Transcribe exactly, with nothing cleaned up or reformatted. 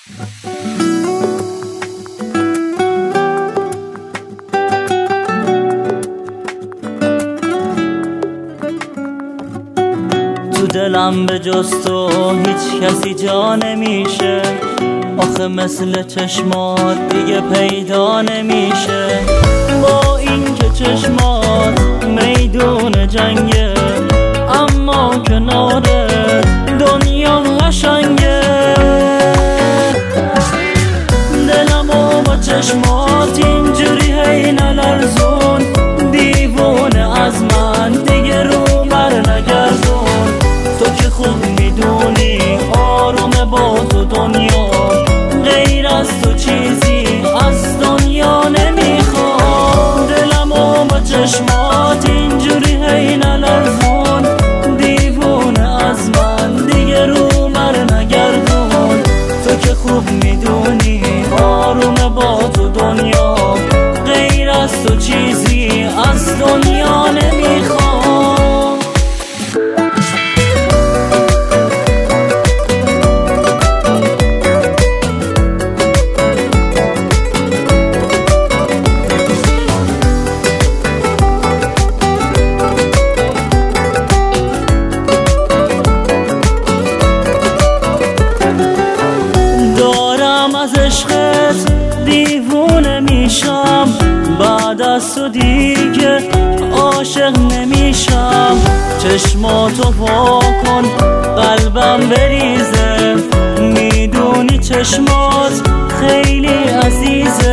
تو دلم به جز تو هیچ کسی جا نمیشه، آخه مثل چشمات دیگه پیدا نمیشه. با این که چشمات میدون جنگه، اما کناره دنیا قشنگه. دلمو با چشمات اینجوری هی نلرزون، دیوونه از من دیگه رو بر نگردون. تو که خوب میدونی آرومه با تو دنیا، غیر از تو چیزی از دنیا نمیخوام. دلمو با چشمات اینجوری هی نلرزون، دیوونه از من دیگه رو بر نگردون. تو که خوب میدونی آرومه با تو دنیا، غیر از تو چیزی از دنیا نمیخوام. از عشقت دیوونه میشم، بعد از تو دیگه عاشق نمیشم. چشماتو وا کن قلبم بریزه، میدونی چشمات خیلی عزیزه.